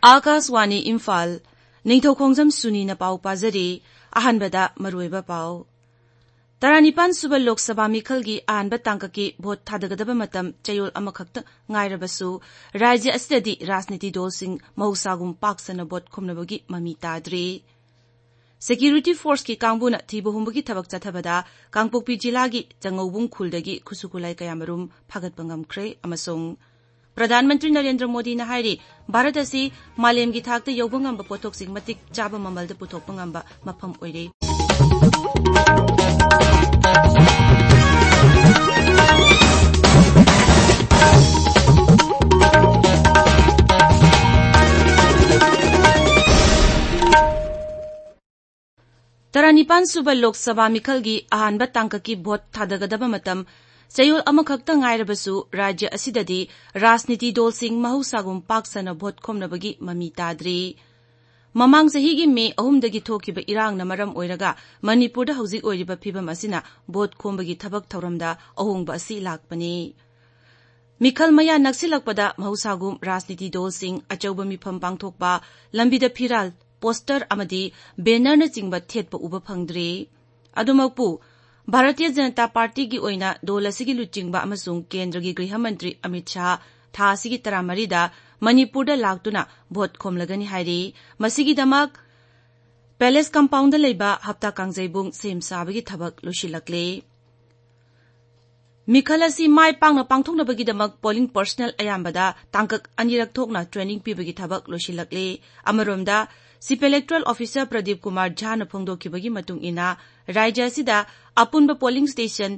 आकाशवाणी इम्फाल निंगथौखोंजम सुनीना पाउ पाजरी अहनबदा मरुइबा पाउ तरानिपान सुबह लोकसभा मिखलगी अहनब तांककी भोट थादगदबा मतम चयोल अमखक्त ngairabassu राज्य असिददी राजनीति दलसिंग महौसागुम पाकसना भोट खोमनबगी ममी ताद्री सेक्यूरिटी फोर्स की कांगबुना थीबहुंबगी थबक चथबदा कांगपोकपी जिलागी चंगौबुंग खुलदगी खुसुकुलाई कयामरुम फागतपा ngamkhre amasung प्रधानमंत्री नरेंद्र मोदी ने हाइरी भारत असी मालेम की थाकते यौबा ngamba पोथोक्सिंग मतिक चाबा ममलदा पुथोकपा ngamba मफम ओइरे तरानिपान सुबह लोकसभा मिखलगी अहानबा तांककी भोट थादगदबा मतम चयोल अमखक्ता ngairabassu राज्य असिददी राजनीति दलसिंग महौसागुम पाकसना भोट खोमनबगी ममी ताद्री ममांग चहीगी मे 3 थोकिबा इरांगना मरम ओइरगा मणिपुरदा हौजिक ओइरिबा फिबम असिना भोट खोमबगी थबक थौरमदा अहोंगबा असि लाकपनी मिखल मया नक्सिलकपदा महौसागुम राजनीति दलसिंग अचौबा मिफम पांगथोकपा लंबिदा फिराल पोस्टर अमदी बैनर चिंगबा थेटपा उबा फंगद्री अदुमकपु भारतीय जनता पार्टी की ओइना दल असिगी लुचिंगबा अमसुंग केंद्र की गृह मंत्री अमित शाह था असिगी 13 मणिपुरदा लाक्तुना भोट खोमलगनी हाइरी मसिगीदमक पैलेस कंपाउंड लेबा हप्ता कांगजैबुंग सेम साबगी थबक लुशिलकले मिखल असि माय पांगना पांगथोकनबगीदमक पोलिंग पर्सनल अयामबदा तांकक अनिरक थोकना ट्रेनिंग पिबगी थबक लुशिलकले अमरोमदा chief electoral officer Pradeep Kumar Jha न फोंदोखिबगी मतुंग इना राज्य असिदा अपुनबा पोलिंग स्टेशन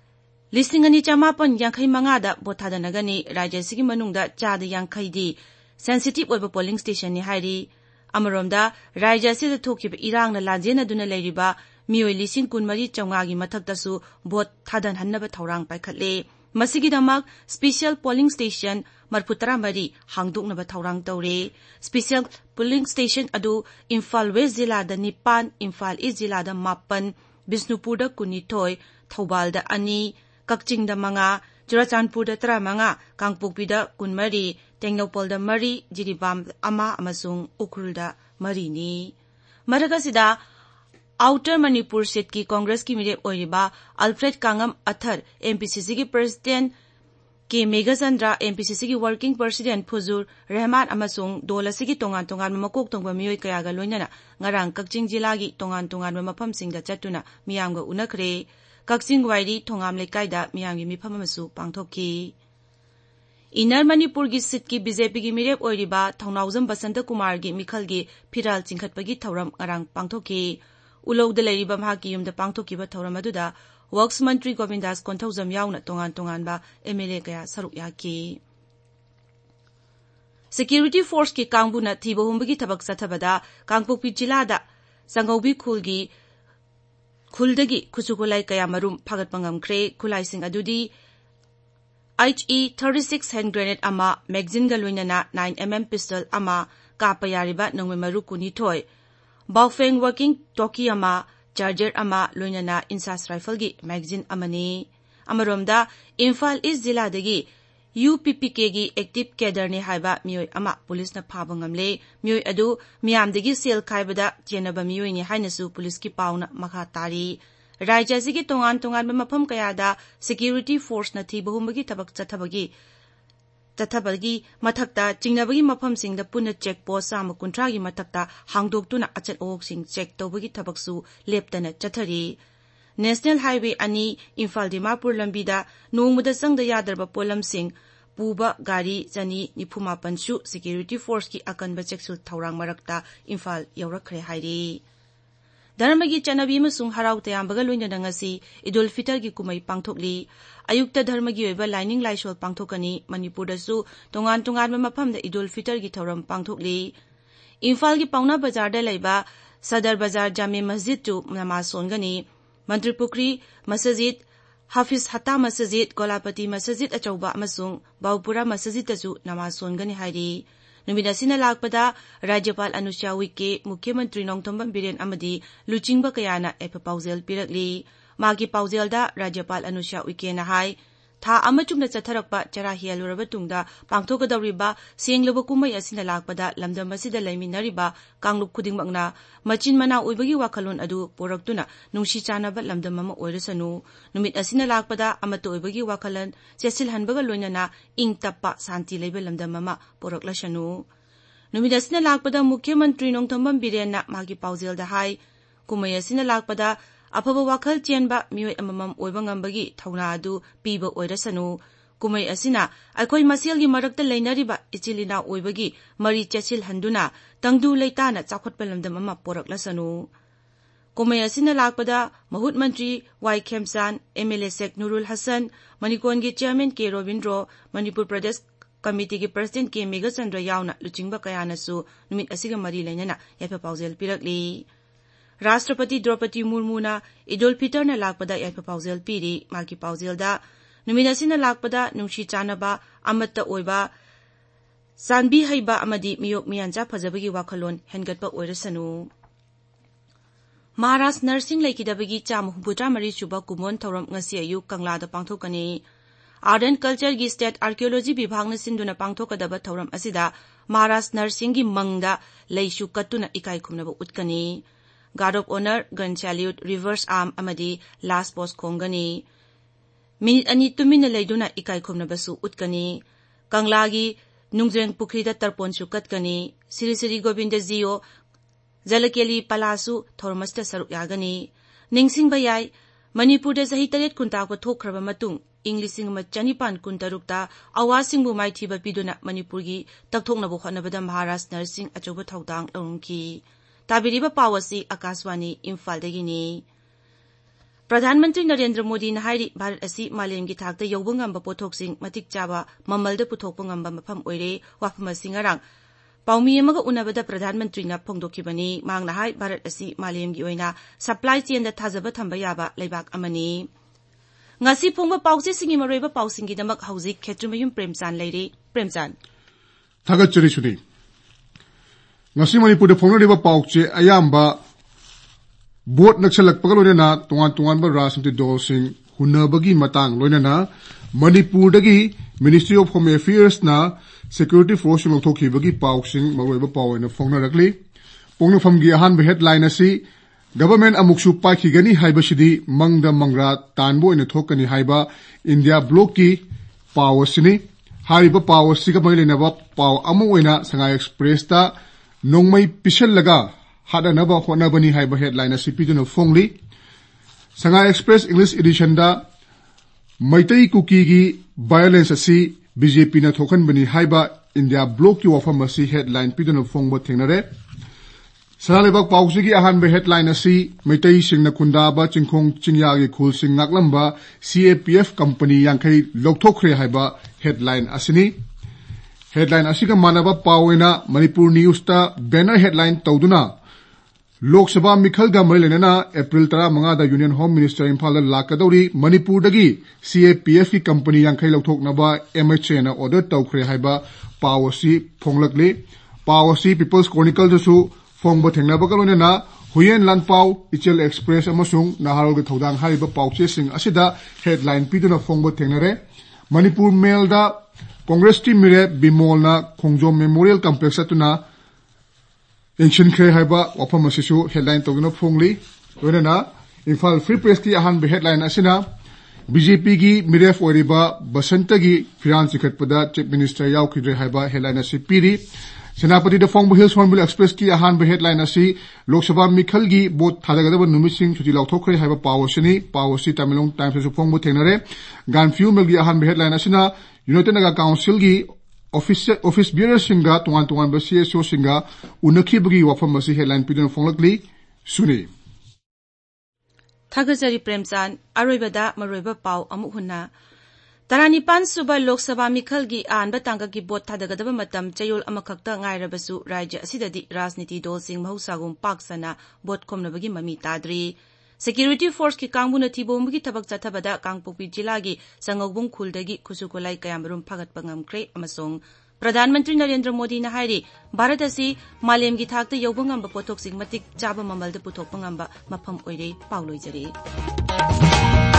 2585 दा भोट थादनगनी राज्य असिगी मनुंगदा चादा यांखैदी सेंसिटिव ओइबा पोलिंग स्टेशन नि हाइरी अमरोमदा राज्य असिदा थोखिबा इरांगना लाजेनदुना लेरिबा मियोय 124,500 गी मथक्तसु भोट थादनहन्नबा थौरांग पाइखतले मसिगीदमक स्पेशल पोलिंग स्टेशन 43 हांगदोकनबा थौरांग तौरे स्पेशल पोलिंग स्टेशन अदु इम्फाल वेस्ट जिलादा 9 इम्फाल ईस्ट जिलादा 9 बिष्णुपुरदा 12 थौबालदा 2 कक्चिंगदा 5 चुराचांदपुरदा 15 कांगपोकपीदा 13 टेंगनौपलदा 3 जिरीबाम 1 अमसुंग उखरुलदा 3 नि मरगसिदा आउटर मणिपुर सीट की कांग्रेस की मिरेप ओइरिबा अल्फ्रेड कांगम अथर एमपीसीसी की प्रेसिडेंट के मेघचंद्रा एमपीसीसी की वर्किंग प्रेसिडेंट फुजुर रहमान अमसुंग दोलसी की तोंगान तोंगान मकोक तोंगबा मियोय कयागा लोइनना ngarang कक्चिंग जिलागी तोंगान तोंगान मफमसिंगदा चतुना मियामगा उनखरे कक्चिंग वाइरी थोंगाम लेकाइदा मियामगी मिफम अमसु पांगथोकी इनर मणिपुर की सीट की बीजेपी की मिरेप ओइरिबा थौनाउजम बसंत कुमार की मिखलगी फिराल चिंखतपगी थौरम ngarang पांगथोकी उलौदा लेरिबा महाकी युमदा पांगथोकीबा थौरम अदुदा वर्क्स मंत्री गोविंदास कोंथौजम याउना तोंगान तोंगानबा एमएलए कया सरुक याकी सिक्योरिटी फोर्स की कांगबुना थीबहुंबगी थबक चथबदा कांगपोकपी जिलादा संगौबी खुलदगी खुचुकुलाई कया मरुम फागतपा ngamkhre खुलाइसिंग अदुदी HE-36 हैंड ग्रेनेड अमा मैगजीन गलोइनना 9mm पिस्टल अमा कापा यारिबा नंगमे मरु 12 बाउफेंग वर्किंग टॉकी अमा चार्जर अमा लोइनना इंसास राइफल की मैगजीन अमनी अमरोमदा इम्फाल ईस्ट जिलादगी UPPK की एक्टिव कैडर ने हाइबा मियोय अमा पुलिस न फाबा ngamle मियोय अदु मियामदगी सेल खाइबदा चेनबा मियोय ने हाइनसु पुलिस की पाउना मखा तारी राज्य असिगी तोंगान तोंगान मफम कयादा सिक्योरिटी फोर्स न थी बहुमगी थबक चथबगी मथक्ता चिंगनबगी मफमसिंगदा पुन चेक पोस्ट 150 गी मथक्ता हांगदोक्तुना अचत ओक्सिंग चेक तौबगी थबकसु लेप्तना चथरी नेशनल हाईवे अनि इम्फाल दिमापुर लंबीदा नोंगमुदा संगदा यादरबा पोलमसिंग पुबा गाड़ी जनी 94 सु सिक्योरिटी फोर्स की अकनबा चेकसु थौरांग मरक्ता इम्फाल यौरखरे हाइरी धर्मगी चनबी मसुंग हराउ तयामबगा लोइनना ngasi इदुल फितर की कुमई पांगथोकली अयुक्त धर्मगी ओइबा लाइनिंग लाइसोल पांगथोकनी मणिपुरदसु तोंगान तोंगान मफमदा इदुल फितर की थौरम पांगथोकली इम्फाल की पाउना बाजारदा लेबा सदर बाजार जामे मस्जिद टू नमाज सोनगनी मंत्रीपुखरी मस्जिद हाफिज हता मस्जिद गोलापति मस्जिद अचौबा अमसुंग बाउपुरा मस्जिदतसु नमाज सोनगनी हाइरी नुमिनासिना लाकपदा राज्यपाल अनुसुया उइके मुख्यमंत्री नोंगथोंबम बिरेन अमदी लुचिंगबा कयाना एफ पाउजेल पिरकली मागी पाउजेलदा राज्यपाल अनुसुया उइके ना हाई था अमा चुंगना चथरकपा चरा हेलुरबा तुंगदा पांगथोकदौरिबा सेंगलबा कुमै असिना लाकपदा लमदम असिदा लैमिनरिबा कांगलुप खुदिंगमकना मचिन मना ओइबगी वाखलोन अदु पोरक्तुना नुंसी चानाबा लमदम अमा ओइरसनु नुमित असिना लाकपदा अमत ओइबगी वाखलन चेसिलहनबगा लोइनना इंग तप्पा शांति लैबा लमदम अमा पोरक्लसनु नुमित असिना लाकपदा मुख्यमंत्री नोंथम्बम बिरेनना मागी पाउजेलदा हाई कुमै असिना लाकपदा अफब वाखल चेनबा मियोय अममम ओइबा ngambagi थौना अदु पीबा ओइरसनु कुमै असिना अखोइ मसेलगी मरक्ता लैनरिबा इचिलिना ओइबगी मरी चेचिल हंदुना तंगदु लैताना चाखोटपा लमदम अमा पोरक्लसनु कुमै असिना लाकपदा महुत मंत्री वाई खेमसान एमएलए शेख नुरुल हसन मणिकोनगी chairman K Robindro Manipur Pradesh committee की प्रेसिडेंट के मेघचंद्र यावना लुचिंगबा कयानसु नुमित असिगा मरी लैनना याफा पाउजेल पिरकली राष्ट्रपति द्रौपदी मुर्मुना ईद उल फितर न लाकपदा याफा पाउजेल पीरी माकी पाउजेलदा नुमित असिना लाकपदा नुंसी चानबा अमत्ता ओइबा सानबी हैबा अमदी मियोक मियानजा फजबगी वाखलोन हेनगटपा ओइरसनु महाराष्ट्र नर्सिंग लैकिदबगी चाम 63 सुबा कुमोन थौरम ngasi अयु कंगलादा पांगथोकनी आर्ट एंड कल्चर की स्टेट आर्कियोलॉजी विभाग ने सिंधुना पांगथोकदबा थौरम असिदा महाराष्ट्र नर्सिंग की मंगदा लैसु कत्तुना इकाई खुमनबा उतकनी guard of honour gun salute reverse arm अमदी लास्ट पोस्ट खोंगनी मिनिट अनि तुमिन लैदुना इकाई खुमनबसु उतकनी कंगलागी नुंगजेंग पुखरीदा तरपोनसु कतकनी श्री श्री गोविंद जियो जलकेली पलासु थौरमस्ता सरुक यागनी निंगसिंगबा याय मणिपुरदा सही 3 कुंताको थोखरबा मतुंग ꯏꯪ 1956ꯇ ꯑꯋꯥꯁꯤꯡꯕꯨ ꯃꯥꯏꯊꯤꯕ ꯄꯤꯗꯨꯅ ꯃꯅꯤꯄꯨꯔꯒꯤ ꯇꯛꯊꯣꯛꯅꯕ ꯍꯣꯠꯅꯕꯗ ꯃꯍꯥꯔꯥꯁꯇ꯭ꯔ ꯅꯔꯁꯁꯤꯡ ꯑꯆꯧꯕ ꯊꯧꯗꯥꯡ ꯂꯧꯔꯝꯈꯤ꯫ ꯇꯥꯕꯤꯔꯤꯕ ꯄꯥꯎ ꯑꯁꯤ ꯑꯀꯥꯁꯋꯥꯅꯤ ꯏꯝꯐꯥꯜꯗꯒꯤꯅꯤ꯫ ꯄ꯭ꯔꯙꯥꯟ ꯃꯟꯇ꯭ꯔꯤ ꯅꯔꯦꯟꯗ꯭ꯔ ꯃꯣꯗꯤꯅ ꯍꯥꯏꯔꯤ ꯚꯥꯔꯠ ꯑꯁꯤ ꯃꯥꯂꯦꯝꯒꯤ ꯊꯥꯛꯇ ꯌꯧꯕ ꯉꯝꯕ ꯄꯣꯠꯊꯣꯛꯁꯤꯡ ꯃꯇꯤꯛ ꯆꯥꯕ ꯃꯃꯜꯗ ꯄꯨꯊꯣꯛꯄ ꯉꯝꯕ ꯃꯐꯝ ꯑꯣꯏꯔꯦ꯫ ꯋꯥꯐꯝ ꯑꯁꯤ ꯉꯔꯥꯡ ꯄꯥꯎꯃꯤ ꯑꯃꯒ ꯎꯅꯕꯗ ꯄ꯭ꯔꯙꯥꯟ ꯃꯟꯇ꯭ꯔꯤꯅ ꯐꯣꯡꯗꯣꯛꯈꯤꯕꯅꯤ꯫ ꯃꯍꯥꯛꯅ ꯍꯥꯏ ꯚꯥꯔꯠ ꯑꯁꯤ ꯃꯥꯂꯦꯝꯒꯤ ꯑꯣꯏꯅ ꯁꯄ꯭ꯂꯥꯏ ꯆꯦꯟꯗ ꯊꯥꯖꯕ ꯊꯝꯕ ꯌꯥꯕ ꯂꯩꯕꯥꯛ ꯑꯃꯅꯤ꯫ ngasi phongba pauchesingi maroiba pausingi damak hauzik khetrumayum premchan leiri premchan thagat churi chuni ngasi manipur de phongna riba pauche ayamba bot naksalak pagalona tongan tongan ba rasamti dosing hunabagi matang loinana manipur dagi ministry of home affairs na security force lo thokhi bagi pausing maroiba pawena phongna rakli pongna famgi ahan be headline asi Government amuksu paikigani haibasidi mangda mangra tanbo ina thokani haiba India block ki power sini hariba power siga mailena ba power amu oina Shanghai Express ta nongmai pisal laga hada naba hona bani haiba headline asipi duna phongli Shanghai Express English edition da maitai kuki gi violence asi BJP na thokan bani haiba India block ki wafam asi headline piduna phongba thengnare Saralebak pausigi ahan be headline asi maitai singna kundaba chingkhong chingyagi khul sing ngaklamba CAPF company yankhai lokthokre haiba headline asini headline asiga manaba pawena Manipur news ta banner headline tawduna Lok Sabha mikhal ga marilena April 15 da Union Home Minister Imphal lakadori Manipur dagi CAPF ki company yankhai lokthoknaba MHA na order tawkhre haiba pawasi phonglakle pawasi People's Chronicle jasu Fongba thengnaba kalonena Huyen Lanpao Ichel Express amasung Naharol ge thodang hariba pauche sing asida headline piduna fongba thengnare Manipur Mail da Congress team mire Bimol na Khongjom Memorial Complex atuna Ancient Khe haiba wafam asisu headline togina phongli loinana Imphal Free Press ki ahan be headline asina BJP gi miref oriba Basanta gi Firan Sikhatpada Chief Minister yaukidre haiba headline asipiri Senapati the Fongbo Hills Hornbill Express ki ahan be headline asi Lok Sabha mikhal gi bot thadagadaba numising chuti lauthokre haiba pawasini pawasi Tamilong Times su Fongbo thengnare Ganfew mel gi ahan be headline asina United Naga Council gi office bearer singa tuan ba CSO singa unakhi bagi wafam asi headline pidun fonglakli suni Thagajari Premchan aroibada maroiba paw amu hunna Taranipan suba Lok Sabha mikhal gi anba tangka gi bot thadagadaba matam chayol amakhakta ngairabasu rajya asidadi rajniti dol sing mahusagum paksana bot khomnabagi mami tadri Security Force ki kangbuna thibomgi thabak chathabada Kangpokpi jila gi Sangaubung khuldagi khusukolai kayamarum phagatpa ngamkre amasong Pradhan Mantri Narendra Modi na hairi Bharat asi malem gi thakta yauba ngamba pothok sing matik chaba mamalda puthokpa ngamba mafam oire pauloi jare